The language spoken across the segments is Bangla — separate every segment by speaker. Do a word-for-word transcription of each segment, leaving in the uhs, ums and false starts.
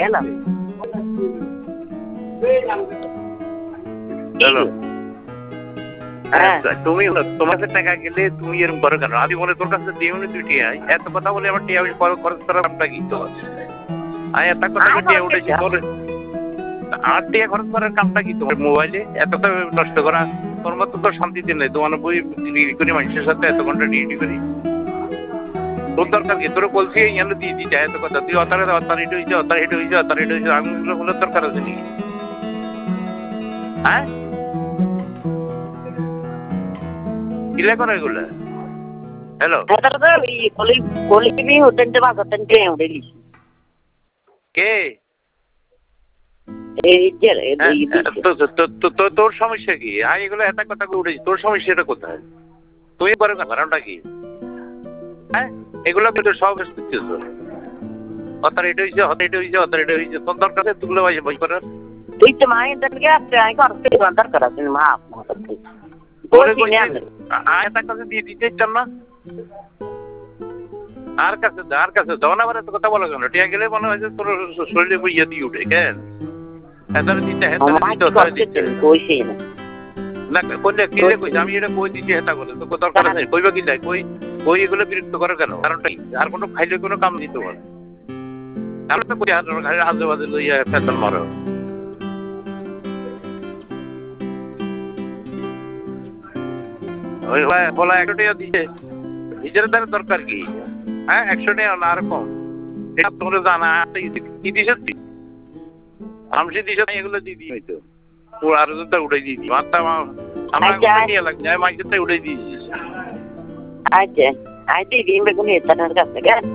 Speaker 1: Hello.
Speaker 2: হ্যালো তুমি তোমার কাছে টাকা গেলে তুমি এরকম করো কেন? আমি বলে তোর কাছে দিও নি তুই টিয়া এত কথা বলে আমার টিয়া খরচ করার নামটা কি তোমার? আমি এত কথা টিয়া উঠেছি তোর আর টিয়া খরচ করার কামটা কি তোমার? মোবাইলে এত নষ্ট করা তোর মতো তো শান্তিতে নেই। তোমার বই ডিগ্রি করি মানুষের সাথে এত ঘন্টা ডিগ্রি করি তোর দরকার কি? তোর বলছি এই দিয়ে দিতে এত কথা তুই অতারে অতারিটি হয়েছে অতারিটি হয়েছে অতারিটি হয়েছে আঙুলগুলো বলার দরকার আছে নাকি? হ্যাঁ কিলা করে এগুলো? হ্যালো কে তোর সমস্যা কি? আমি এগুলো একটা কথা উঠেছি তোর সমস্যাটা কোথায়? তুই করে কারণটা কি? হ্যাঁ এগুলো কিন্তু সব অতারিটি হয়েছে অতারিটি হয়েছে অতারিটি হয়েছে তোর দরকার তুগুলো বই করার
Speaker 1: তুই তো মায়ের দরকার আছে আমি করতে দরকার আছে মা
Speaker 2: দিয়ে দিতে চান না আর কাছে আর কাছে যাও না এত কথা বলা কেন? টিয়া গেলে মনে হয় তোর শরীরে ইয়ে দিয়ে উঠে কেন? হেতারে দিতে হেতারে দিতে
Speaker 1: কইছি
Speaker 2: না কইলে কিলে কইছি আমি এটা কই দিছি হেতা বলে তো দরকার আছে কইবা কি যায় কই কই এগুলো বিরক্ত করে কেন? কারণটা আর কোনো খাইলে কোনো কাম দিতে পারে আমরা তো কই আর ঘরের আজেবাজে লইয়া ফেতন মারো ওই বলা একশো টাকা দিছে নিজের দ্বারা দরকার কি? হ্যাঁ একশো টাকা না আর কম এটা তোমরা জানা কি দিছে আমি দিছ এগুলো দিয়ে দিই হয়তো ও আর তো উঠাই দিয়ে দিই মাত্রা আমরা নিয়ে লাগছে আমি মাইকে উঠাই দিয়েছি
Speaker 1: আচ্ছা আইতে দিন বেগুন এতার কাছে কেন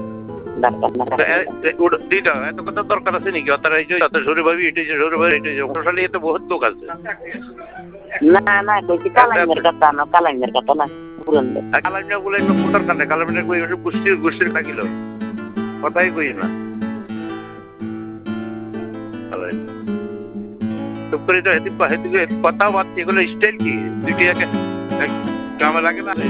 Speaker 2: এত কথা দরকার আছে নাকি? শরীর ভাবি এটা শরীর ভাবি এটা সালে এত বহুত লোক আছে
Speaker 1: না না কইছি কালাইনের কথা না কালাইনের কথা না
Speaker 2: কালাইনা বলে একটু ফুটার কানে কালাইনের কই গোষ্ঠীর গোষ্ঠীর থাকিল কথাই কই না চুপ করে তো হেতু হেতু কথা বাদ এগুলো স্টাইল কি দুটি কামে লাগে না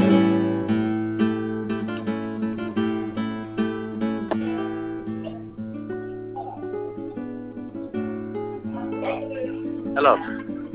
Speaker 2: হ্যালো